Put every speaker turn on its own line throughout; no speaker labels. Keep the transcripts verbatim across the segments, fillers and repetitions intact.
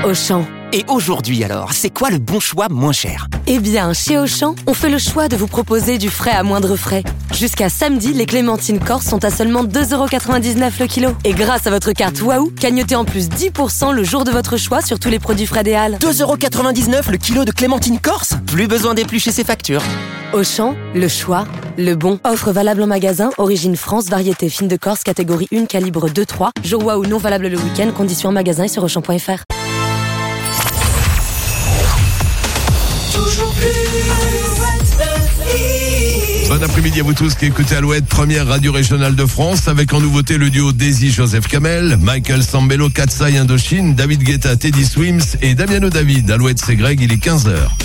Auchan.
Et aujourd'hui alors, c'est quoi le bon choix moins cher ?
Eh bien, chez Auchan, on fait le choix de vous proposer du frais à moindre frais. Jusqu'à samedi, les clémentines corse sont à seulement deux euros quatre-vingt-dix-neuf le kilo. Et grâce à votre carte Waouh, cagnotez en plus dix pour cent le jour de votre choix sur tous les produits frais des Halles.
deux euros quatre-vingt-dix-neuf le kilo de clémentine corse ? Plus besoin d'éplucher ses factures.
Auchan, le choix, le bon. Offre valable en magasin, origine France, variété fine de Corse, catégorie un, calibre deux trois. Jour Waouh non valable le week-end, conditions en magasin et sur auchan point f r.
Bon après-midi à vous tous qui écoutez Alouette, première radio régionale de France, avec en nouveauté le duo Daisy Joseph Kamel, Michael Sambello, Katsai Indochine, David Guetta, Teddy Swims et Damiano David. Alouette, c'est Greg, il est quinze heures.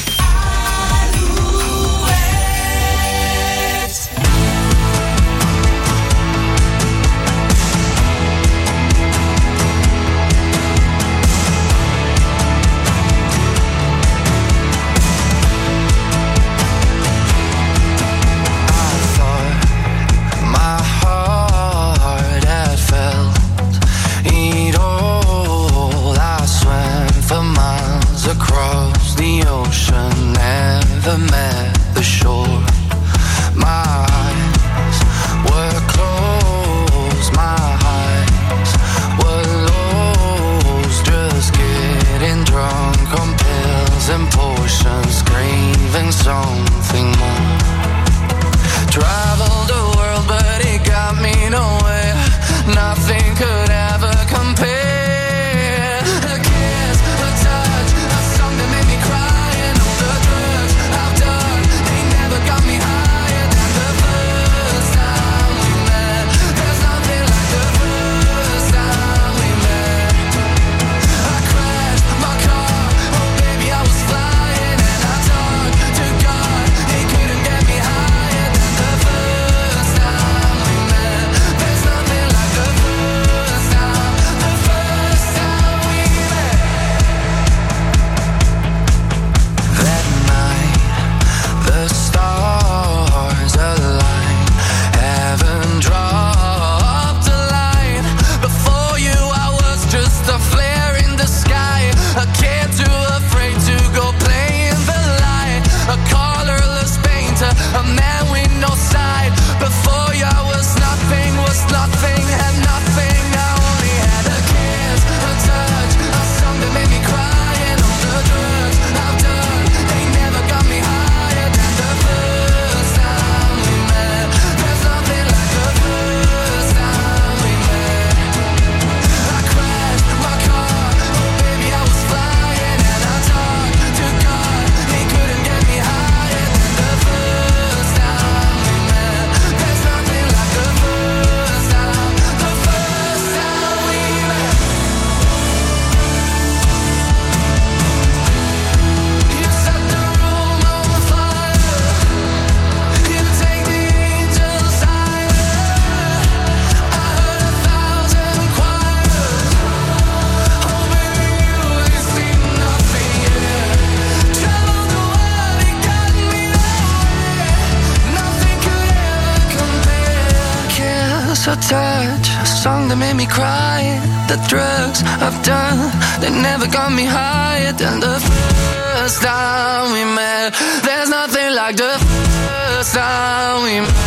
Touch, a song that made me cry. The drugs I've done, they never got me higher than the first time we met. There's nothing like the first time we met.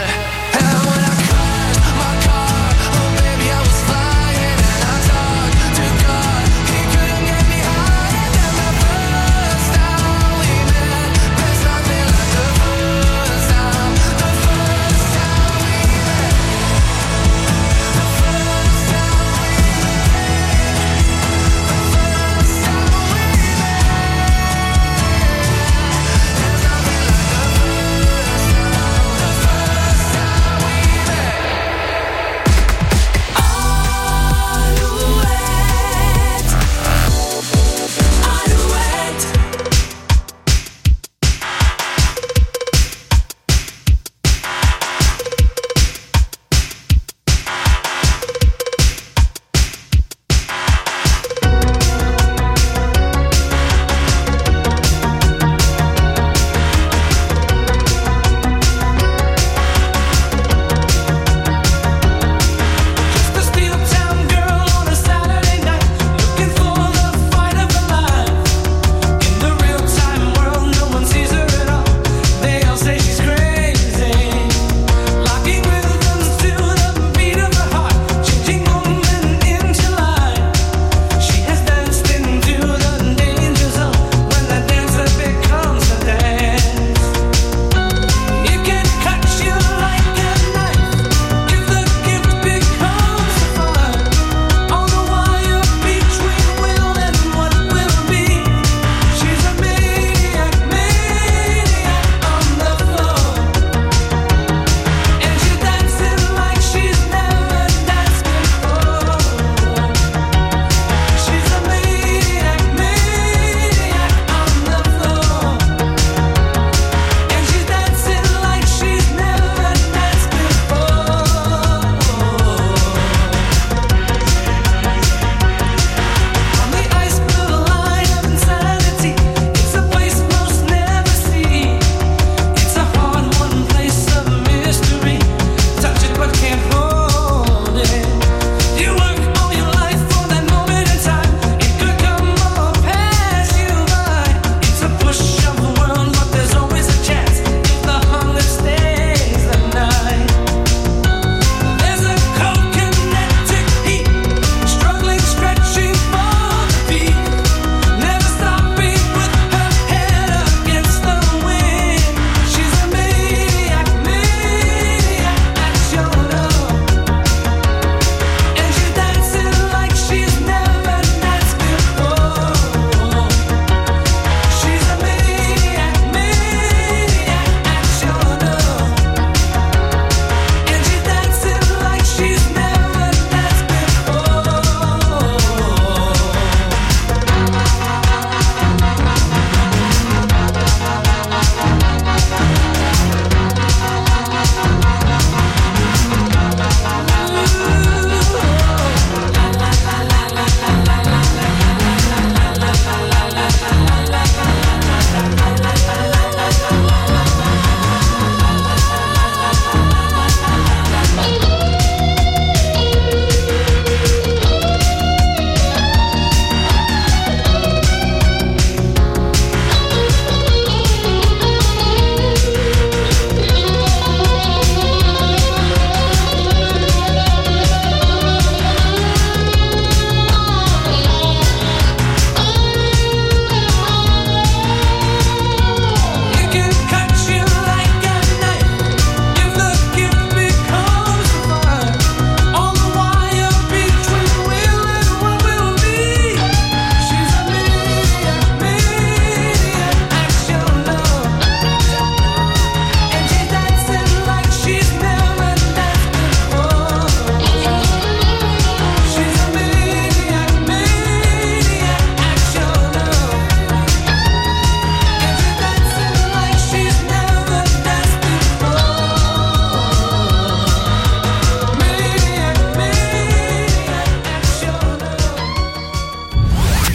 And when I crashed my car, oh baby I was flying, and I talked to God, he couldn't get me higher than the first time we met. There's nothing like the first time, the first time we met.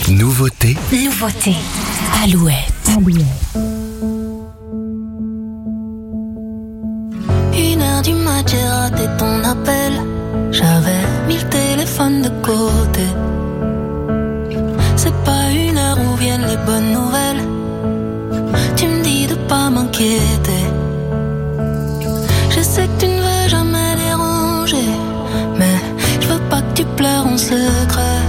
Nouveauté.
Nouveauté. Alouette. Alouette.
Une heure du mat, j'ai raté ton appel. J'avais mis le téléphone de côté. C'est pas une heure où viennent les bonnes nouvelles. Tu me dis de pas m'inquiéter. Je sais que tu ne veux jamais déranger, mais je veux pas que tu pleures en secret.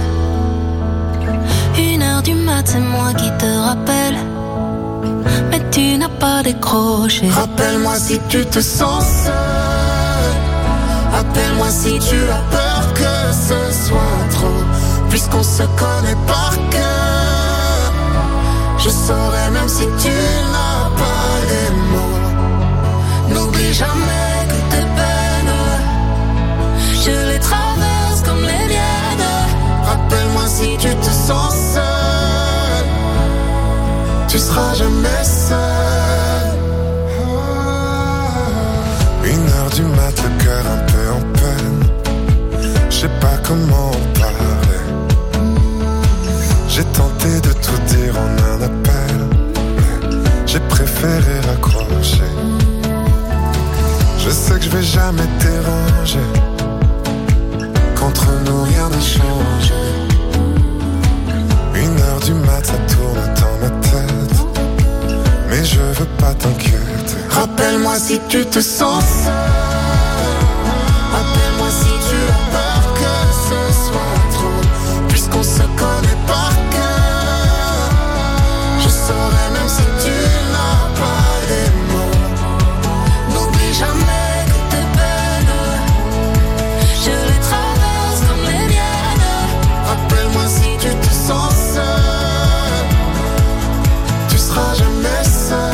Une heure du mat, c'est moi qui te rappelle, mais tu n'as pas décroché.
Rappelle-moi si tu te sens seul. Appelle-moi si tu as peur que ce soit trop. Puisqu'on se connaît par cœur, je saurais même si tu n'as pas les mots. N'oublie jamais que tes peines, je les traverse comme les miennes. Rappelle-moi si tu te sens seul, tu seras jamais seul.
Une heure du mat, le cœur un peu en peine. Je sais pas comment en parler. J'ai tenté de tout dire en un appel, mais j'ai préféré raccrocher. Je sais que je vais jamais te déranger. Qu'entre nous rien n'a changé. Une heure du mat, ça tourne dans ma tête, mais je veux pas t'inquiéter.
Rappelle-moi si tu te sens seul. Appelle-moi si tu as peur que ce soit trop. Puisqu'on se connaît par cœur, je saurais même si tu n'as pas les mots. N'oublie jamais que tes peines, je les traverse comme les miennes. Rappelle-moi si tu te sens seul, tu seras jamais seul.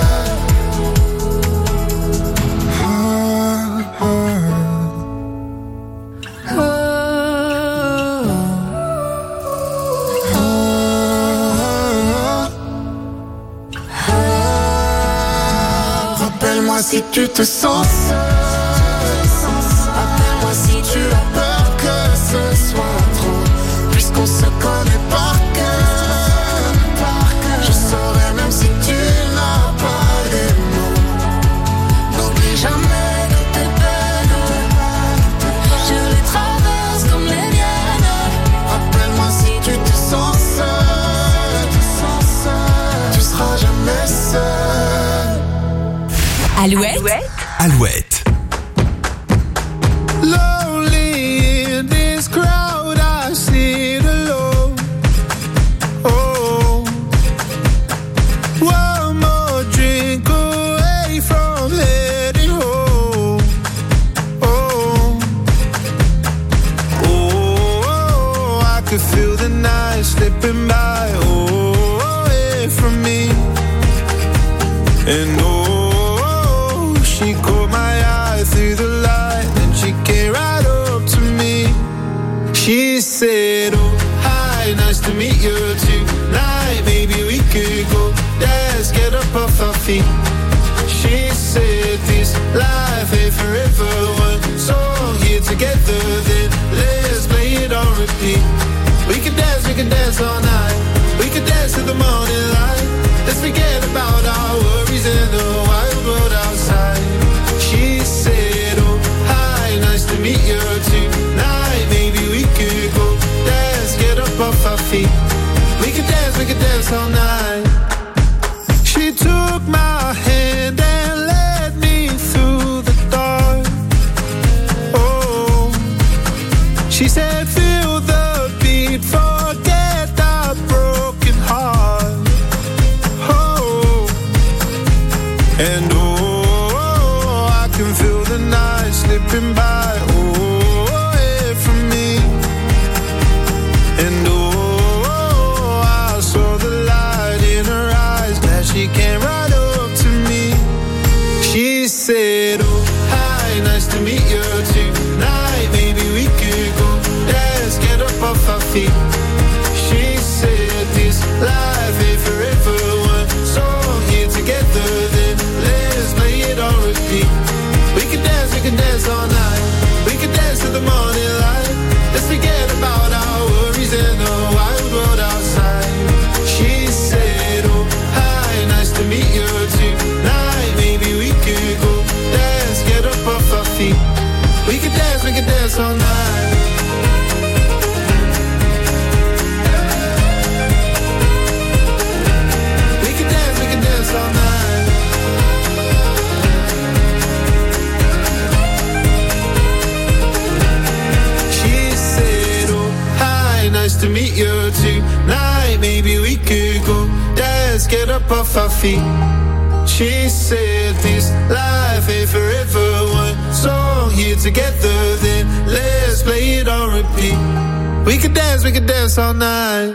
Si tu te sens seul, appelle-moi si tu as peur que ce soit trop. Puisqu'on se connaît par cœur, je saurais même si tu n'as pas les mots. N'oublie jamais que tes peines, je les traverse comme les miennes. Rappelle-moi si tu te sens seul, tu seras jamais seul.
Alouette.
Alouette.
Lonely in this crowd, I sit alone. Oh, one more drink away from heading home. Oh, oh, I could feel the night slipping by. Oh, away from me. And oh, she caught my eye through the light, and she came right up to me. She said, oh, hi, nice to meet you tonight. Maybe we could go dance, get up off our feet. She said, this life ain't forever. One song here together, then let's play it on repeat. We can dance, we can dance all night. We can dance till the morning light. Let's forget about our worries in the wild world outside. She said, oh, hi, nice to meet you tonight. Maybe we could go dance, get up off our feet. We could dance, we could dance all night. She took my hand and led me through the dark. Oh, she said, feel the beat, forget that broken heart. And oh, I can feel the night slipping by, oh, away from me. And oh, I saw the light in her eyes, that she came right up to me. all night. We could dance, we could dance all night. She said, oh, hi, nice to meet you tonight. Maybe we could go dance, get up off our feet. She said this life ain't forever. One song here together, then let's play it on repeat. We could dance, we could dance all night.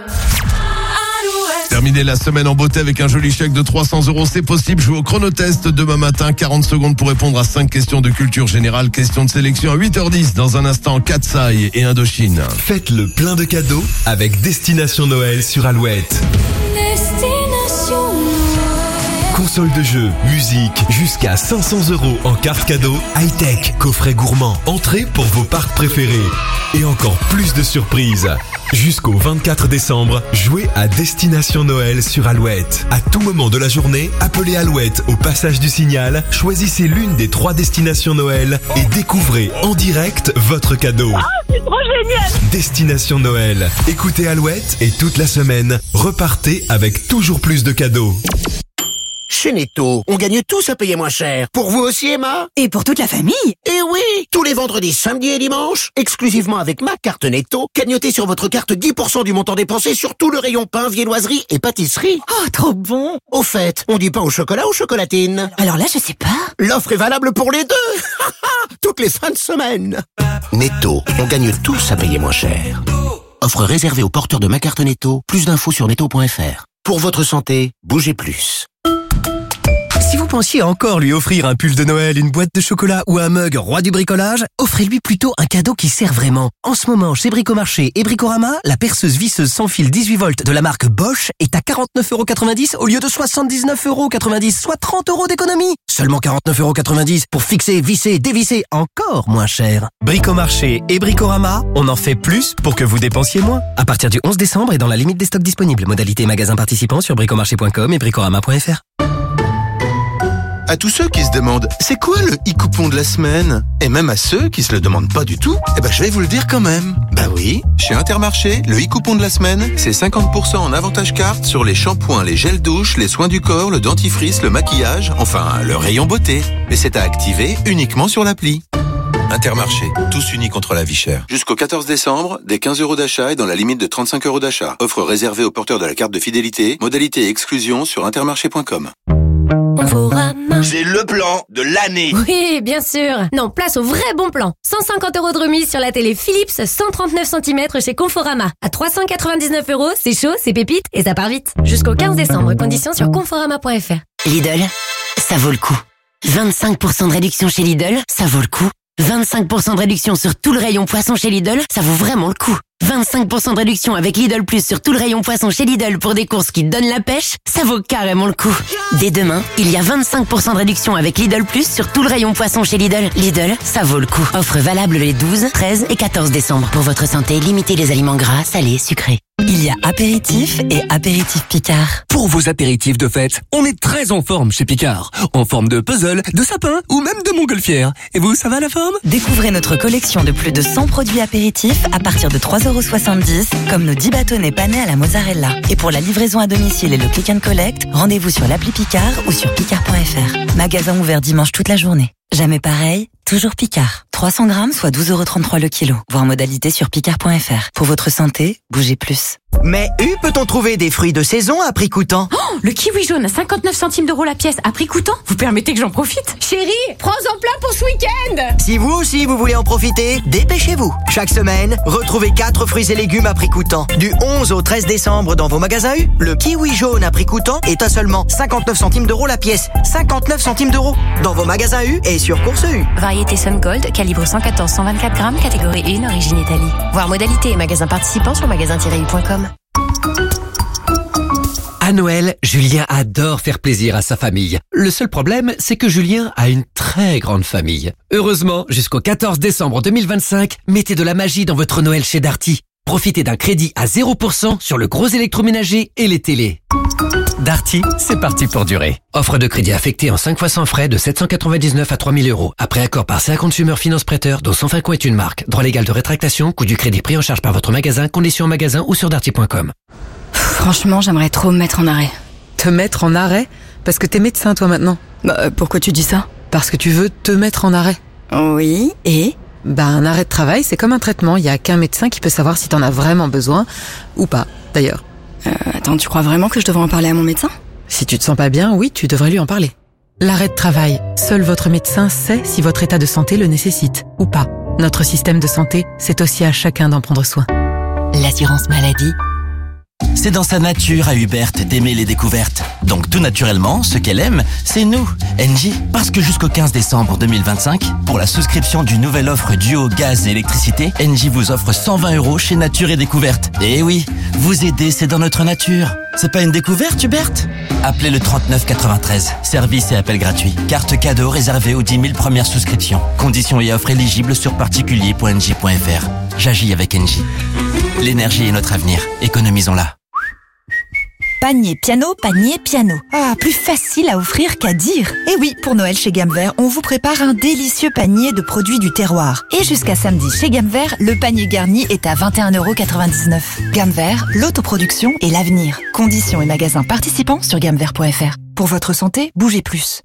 Terminer la semaine en beauté avec un joli chèque de trois cents euros, c'est possible. Jouez au chronotest demain matin, quarante secondes pour répondre à cinq questions de culture générale. Question de sélection à huit heures dix. Dans un instant, Katsai et Indochine.
Faites le plein de cadeaux avec Destination Noël sur Alouette.
Destination Noël.
Console de jeux, musique, jusqu'à cinq cents euros en carte cadeau, high-tech, coffret gourmand, entrée pour vos parcs préférés. Et encore plus de surprises. Jusqu'au vingt-quatre décembre, jouez à Destination Noël sur Alouette. À tout moment de la journée, appelez Alouette au passage du signal, choisissez l'une des trois destinations Noël et découvrez en direct votre cadeau.
Ah, c'est trop génial!
Destination Noël. Écoutez Alouette et toute la semaine, repartez avec toujours plus de cadeaux.
Chez Netto, on gagne tous à payer moins cher. Pour vous aussi, Emma?
Et pour toute la famille?
Eh oui! Tous les vendredis, samedis et dimanches, exclusivement avec ma carte Netto, cagnotez sur votre carte dix pour cent du montant dépensé sur tout le rayon pain, viennoiserie et pâtisserie.
Oh, trop bon!
Au fait, on dit pain au chocolat ou chocolatine?
Alors là, je sais pas.
L'offre est valable pour les deux! Toutes les fins de semaine. Netto, on gagne tous à payer moins cher. Offre réservée aux porteurs de ma carte Netto. Plus d'infos sur netto point f r. Pour votre santé, bougez plus.
Si vous pensiez encore lui offrir un pull de Noël, une boîte de chocolat ou un mug roi du bricolage, offrez-lui plutôt un cadeau qui sert vraiment. En ce moment, chez Bricomarché et Bricorama, la perceuse visseuse sans fil dix-huit volts de la marque Bosch est à quarante-neuf euros quatre-vingt-dix au lieu de soixante-dix-neuf euros quatre-vingt-dix, soit trente euros d'économie. Seulement quarante-neuf euros quatre-vingt-dix pour fixer, visser, dévisser, encore moins cher. Bricomarché et Bricorama, on en fait plus pour que vous dépensiez moins. À partir du onze décembre et dans la limite des stocks disponibles. Modalité magasin participant sur bricomarché point com et bricorama point f r.
À tous ceux qui se demandent « C'est quoi le e-coupon de la semaine ?» Et même à ceux qui se le demandent pas du tout, eh ben je vais vous le dire quand même. Bah oui, chez Intermarché, le e-coupon de la semaine, c'est cinquante pour cent en avantage carte sur les shampoings, les gels douche, les soins du corps, le dentifrice, le maquillage, enfin le rayon beauté. Mais c'est à activer uniquement sur l'appli. Intermarché, tous unis contre la vie chère. Jusqu'au quatorze décembre, des quinze euros d'achat et dans la limite de trente-cinq euros d'achat. Offre réservée aux porteurs de la carte de fidélité. Modalité et exclusion sur intermarché point com.
C'est le plan de l'année.
Oui, bien sûr. Non, place au vrai bon plan. cent cinquante euros de remise sur la télé Philips cent trente-neuf centimètres chez Conforama. À trois cent quatre-vingt-dix-neuf euros, c'est chaud, c'est pépite et ça part vite. Jusqu'au quinze décembre, conditions sur conforama point f r.
Lidl, ça vaut le coup. vingt-cinq pour cent de réduction chez Lidl, ça vaut le coup. vingt-cinq pour cent de réduction sur tout le rayon poisson chez Lidl, ça vaut vraiment le coup. vingt-cinq pour cent de réduction avec Lidl Plus sur tout le rayon poisson chez Lidl pour des courses qui donnent la pêche, ça vaut carrément le coup. Dès demain, il y a vingt-cinq pour cent de réduction avec Lidl Plus sur tout le rayon poisson chez Lidl. Lidl, ça vaut le coup. Offre valable les douze, treize et quatorze décembre. Pour votre santé, limitez les aliments gras, salés, sucrés.
Il y a apéritif et apéritif Picard. Pour vos apéritifs de fête, on est très en forme chez Picard. En forme de puzzle, de sapin ou même de montgolfière. Et vous, ça va la forme?
Découvrez notre collection de plus de cent produits apéritifs à partir de trois euros soixante-dix, comme nos dix bâtonnets panés à la mozzarella. Et pour la livraison à domicile et le click and collect, rendez-vous sur l'appli Picard ou sur picard point f r. Magasin ouvert dimanche toute la journée. Jamais pareil, toujours Picard. trois cents grammes, soit douze euros trente-trois le kilo. Voir modalité sur picard point f r. Pour votre santé, bougez plus.
Mais où peut-on trouver des fruits de saison à prix coûtant?
Oh, le kiwi jaune à cinquante-neuf centimes d'euros la pièce à prix coûtant? Vous permettez que j'en profite? Chérie, prends-en plein pour ce week-end!
Si vous aussi vous voulez en profiter, dépêchez-vous. Chaque semaine, retrouvez quatre fruits et légumes à prix coûtant. Du onze au treize décembre dans vos magasins U, le kiwi jaune à prix coûtant est à seulement cinquante-neuf centimes d'euros la pièce. cinquante-neuf centimes d'euros dans vos magasins U et sur Course U.
Variété Sun Gold, calibre cent quatorze à cent vingt-quatre grammes, catégorie un, origine Italie. Voir modalité et magasin participant sur magasin tiret u point com.
À Noël, Julien adore faire plaisir à sa famille. Le seul problème, c'est que Julien a une très grande famille. Heureusement, jusqu'au quatorze décembre deux mille vingt-cinq, mettez de la magie dans votre Noël chez Darty. Profitez d'un crédit à zéro pour cent sur le gros électroménager et les télés. Darty, c'est parti pour durer. Offre de crédit affectée en cinq fois sans frais de sept cent quatre-vingt-dix-neuf à trois mille euros. Après accord par C A Consumer Finance Prêteur, dont Sanfinco est une marque. Droit légal de rétractation, coût du crédit pris en charge par votre magasin, conditions en magasin ou sur darty point com.
Franchement, j'aimerais trop me mettre en arrêt.
Te mettre en arrêt? Parce que t'es médecin toi maintenant.
Bah, pourquoi tu dis ça?
Parce que tu veux te mettre en arrêt.
Oui, et?
Bah, un arrêt de travail, c'est comme un traitement. Il y a qu'un médecin qui peut savoir si t'en as vraiment besoin, ou pas, d'ailleurs.
Euh, attends, tu crois vraiment que je devrais en parler à mon médecin?
Si tu te sens pas bien, oui, tu devrais lui en parler. L'arrêt de travail. Seul votre médecin sait si votre état de santé le nécessite, ou pas. Notre système de santé, c'est aussi à chacun d'en prendre soin.
L'assurance maladie. C'est dans sa nature à Hubert d'aimer les découvertes. Donc tout naturellement, ce qu'elle aime, c'est nous, Engie. Parce que jusqu'au quinze décembre deux mille vingt-cinq, pour la souscription d'une nouvelle offre duo gaz et électricité, Engie vous offre cent vingt euros chez Nature et Découverte. Et oui, vous aider, c'est dans notre nature. C'est pas une découverte, Hubert? Appelez le trente-neuf quatre-vingt-treize. Service et appel gratuit. Carte cadeau réservée aux dix mille premières souscriptions. Conditions et offres éligibles sur particulier point engie point f r. J'agis avec Engie. L'énergie est notre avenir. Économisons-la.
Panier piano, panier piano. Ah, plus facile à offrir qu'à dire. Et oui, pour Noël chez Gamme Vert, on vous prépare un délicieux panier de produits du terroir. Et jusqu'à samedi chez Gamme Vert, le panier garni est à vingt et un euros quatre-vingt-dix-neuf. Gamme Vert, l'autoproduction et l'avenir. Conditions et magasins participants sur gamme vert point f r. Pour votre santé, bougez plus.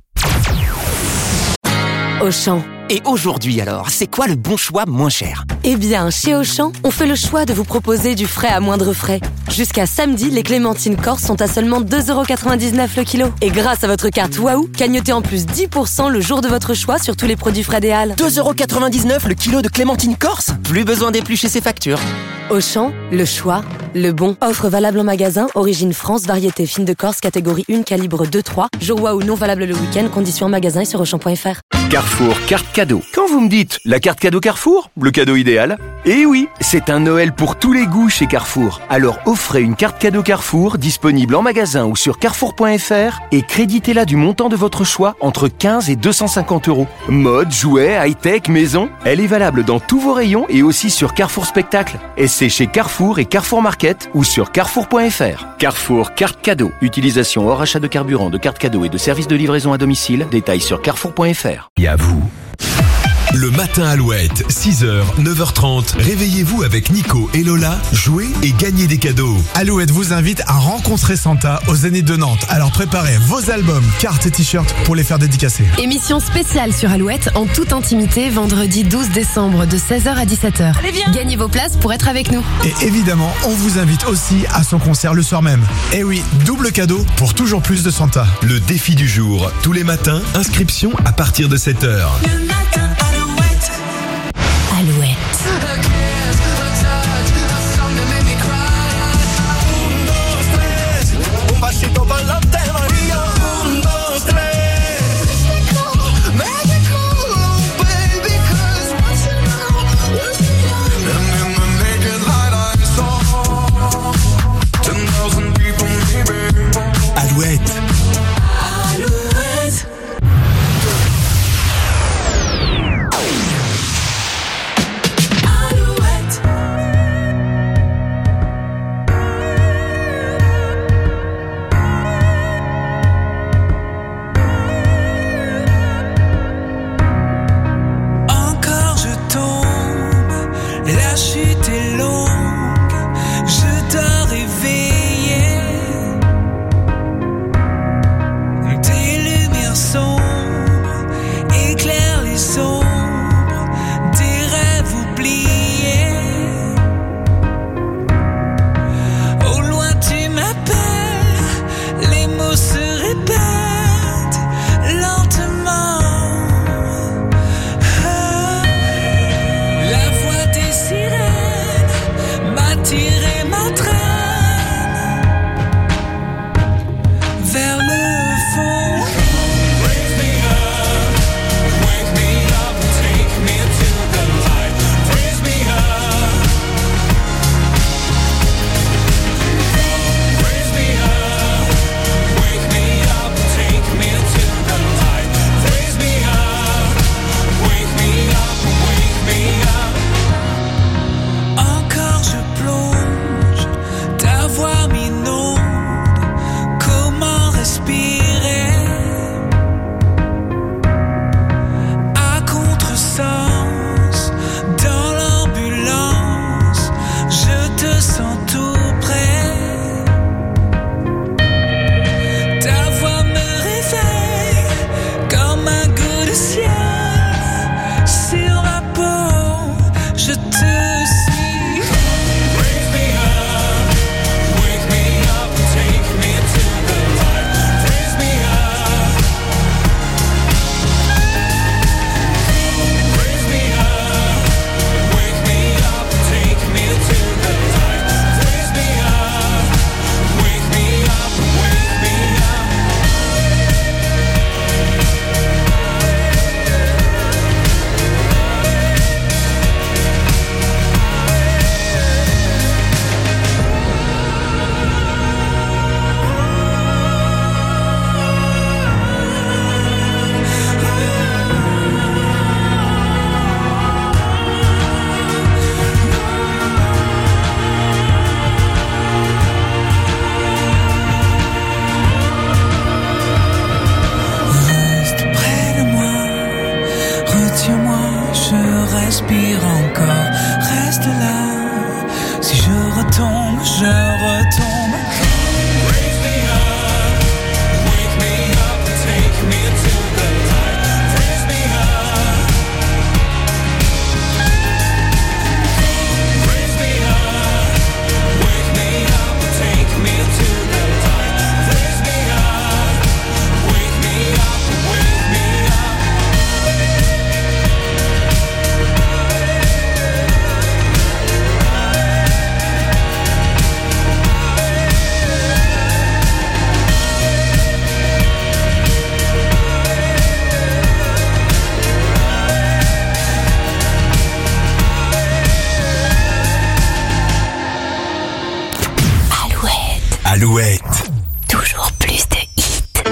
Auchan.
Et aujourd'hui alors, c'est quoi le bon choix moins cher?
Eh bien, chez Auchan, on fait le choix de vous proposer du frais à moindre frais. Jusqu'à samedi, les clémentines corse sont à seulement deux euros quatre-vingt-dix-neuf le kilo. Et grâce à votre carte Waouh, cagnotez en plus dix pour cent le jour de votre choix sur tous les produits frais des Halles.
deux euros quatre-vingt-dix-neuf le kilo de clémentine corse? Plus besoin d'éplucher ses factures.
Auchan, le choix, le bon. Offre valable en magasin, origine France, variété fine de Corse, catégorie un, calibre deux trois. Jour Waouh non valable le week-end, conditions en magasin et sur auchan point f r.
Carrefour, carte cadeau. Quand vous me dites la carte cadeau Carrefour, le cadeau idéal? Eh oui, c'est un Noël pour tous les goûts chez Carrefour. Alors offrez une carte cadeau Carrefour disponible en magasin ou sur carrefour point f r et créditez-la du montant de votre choix entre quinze et deux cent cinquante euros. Mode, jouets, high-tech, maison. Elle est valable dans tous vos rayons et aussi sur Carrefour Spectacle. Et c'est chez Carrefour et Carrefour Market ou sur carrefour point f r. Carrefour, carte cadeau. Utilisation hors achat de carburant, de carte cadeau et de services de livraison à domicile. Détails sur carrefour point f r.
Et à vous. Le matin Alouette, six heures, neuf heures trente. Réveillez-vous avec Nico et Lola, jouez et gagnez des cadeaux.
Alouette vous invite à rencontrer Santa au Zénith de Nantes. Alors préparez vos albums, cartes et t-shirts pour les faire dédicacer.
Émission spéciale sur Alouette en toute intimité vendredi douze décembre de seize heures à dix-sept heures. Allez, viens. Gagnez vos places pour être avec nous.
Et évidemment, on vous invite aussi à son concert le soir même. Et oui, double cadeau pour toujours plus de Santa.
Le défi du jour, tous les matins, inscription à partir de sept heures.
Le matin, Alouette.
Alouette.
respire encore, reste là. Si je retombe, je retombe. Raise me up, wake me up, take me to the light. Raise me up. Raise me up, wake me up, take me to the light. Raise me up, wake me up, wake me up.
Alouette.
Toujours plus de hits.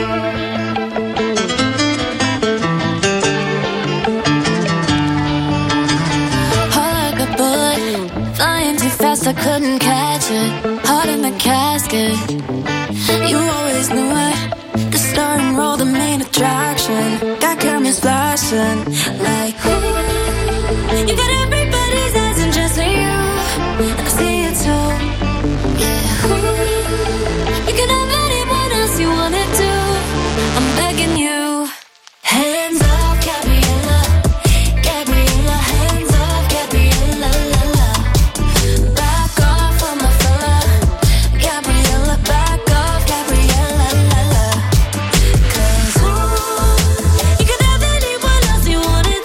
Hard like a bullet, flying too fast, I couldn't catch it. Heart in the casket. You always knew it. The star and roll, the main attraction. Got cameras flashing like ooh. You got everybody's eyes and just for you. And I see it too. Yeah. Ooh. You can have anyone else you wanna do. I'm begging you. Hands off, Gabriella. Gabriella, hands off, Gabriella, la la. Back off of my fella. Gabriella, back off, Gabriella, la la. Cause ooh, you can have anyone else you wanna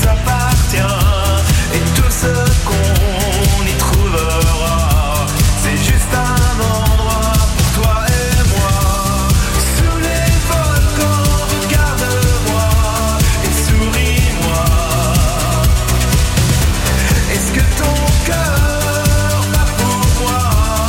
nous appartient. Et tout ce qu'on y trouvera, c'est juste un endroit pour toi et moi. Sous les volcans, regarde-moi et souris-moi. Est-ce que ton cœur bat pour moi?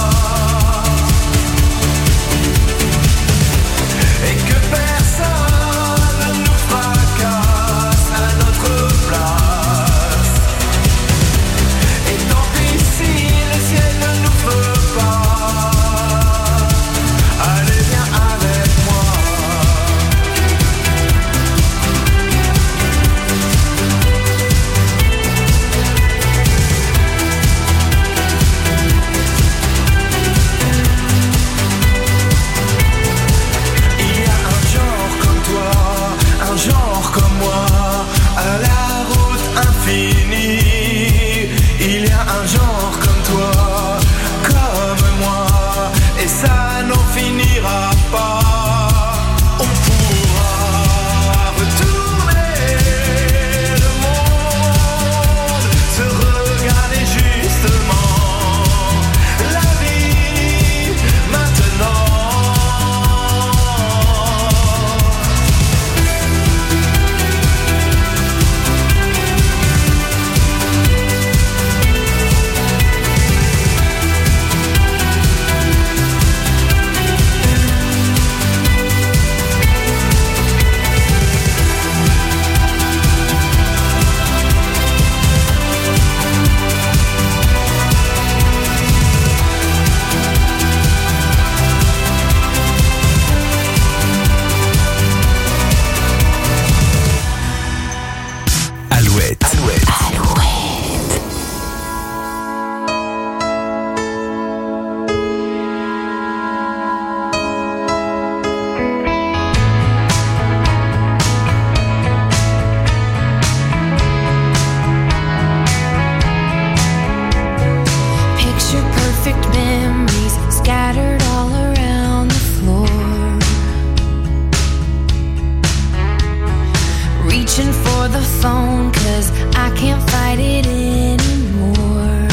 Et que personne ne nous fracasse à notre place. Et tant pis si le ciel ne nous veut pas. Allez, viens avec moi. Il y a un genre comme toi, un genre comme moi, à la route infinie. Il y a un genre comme toi, comme moi, et ça n'en finira pas. On pourra retourner le monde, se regarder justement la vie maintenant.
Alouette. Alouette.
Picture perfect memories scattered all around the floor. Reaching for the phone 'cause I can't fight it anymore.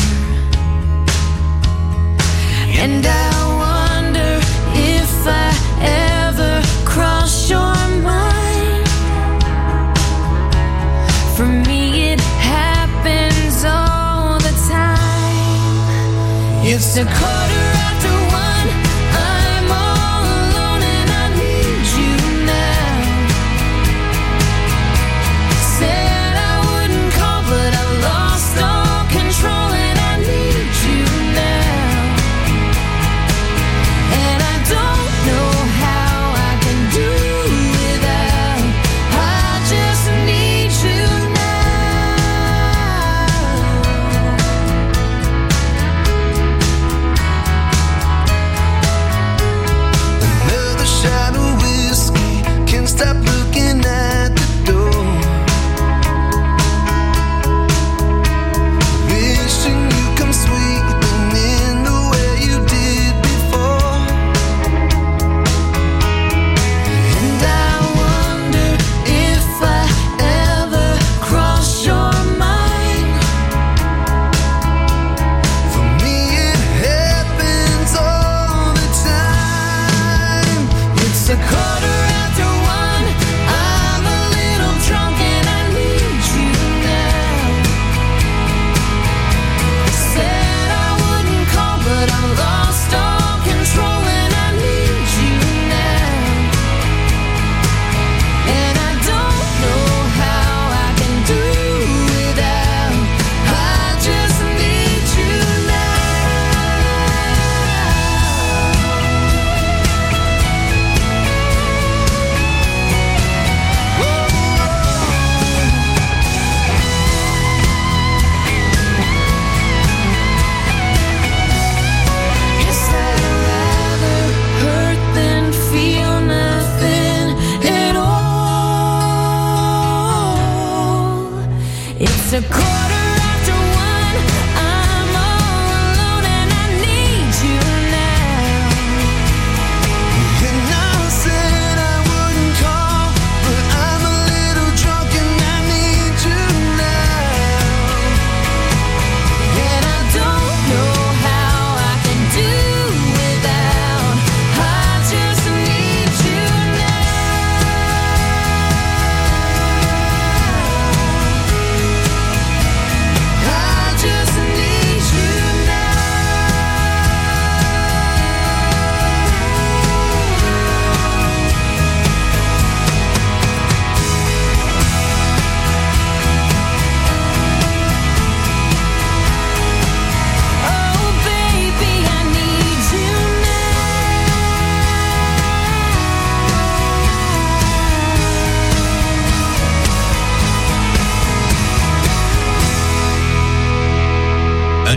And I wonder if I ever cross your mind. For me it happens all the time. It's a quarter after one, I'm all alone and I need you now. Said I wouldn't call but I lost all control and I need you now. And I don't know how I can do without. I just need you
Another shot of whiskey, can't stop looking at the door. Wishing you come sweeping in the way you did before. And I wonder if I ever cross your mind. For me it happens all the time. It's a quarter after one, I'm a little drunk and I need you now. Said I wouldn't call but I lost all control and I need you now. And I don't know how I can do without. I just need you Guess I'd rather hurt than feel nothing at all. It's a quarter after one, I'm all alone and I need you now. And I said I wouldn't call, but I'm a little drunk and I need you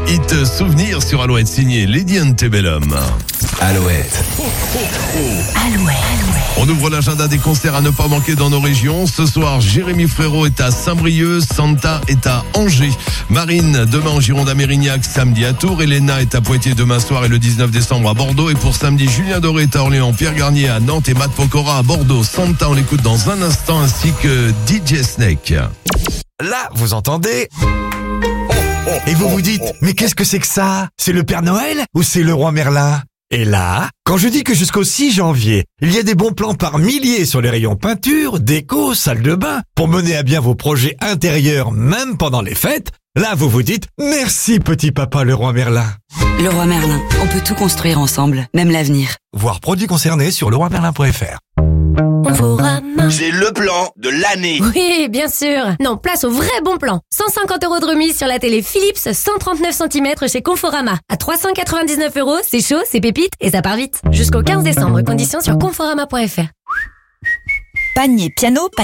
hit souvenir sur Alouette, signé Lady Antebellum.
Alouette.
Alouette.
On ouvre l'agenda des concerts à ne pas manquer dans nos régions. Ce soir, Jérémy Frérot est à Saint-Brieuc, Santa est à Angers, Marine demain en Gironde à Mérignac, samedi à Tours, Elena est à Poitiers demain soir et le dix-neuf décembre à Bordeaux. Et pour samedi, Julien Doré est à Orléans, Pierre Garnier à Nantes et Matt Pokora à Bordeaux. Santa, on l'écoute dans un instant, ainsi que D J Snake.
Là, vous entendez? Et vous vous dites, mais qu'est-ce que c'est que ça? C'est le Père Noël ou c'est le Roi Merlin? Et là, quand je dis que jusqu'au six janvier, il y a des bons plans par milliers sur les rayons peinture, déco, salle de bain, pour mener à bien vos projets intérieurs même pendant les fêtes, là vous vous dites, merci petit papa le Roi Merlin.
Le Roi Merlin, on peut tout construire ensemble, même l'avenir.
Voir produits concernés sur le roi merlin point f r.
C'est le plan de l'année.
Oui, bien sûr. Non, place au vrai bon plan. cent cinquante euros de remise sur la télé Philips cent trente-neuf centimètres chez Conforama. À trois cent quatre-vingt-dix-neuf euros, c'est chaud, c'est pépite et ça part vite. Jusqu'au quinze décembre, conditions sur conforama point f r.
Panier piano,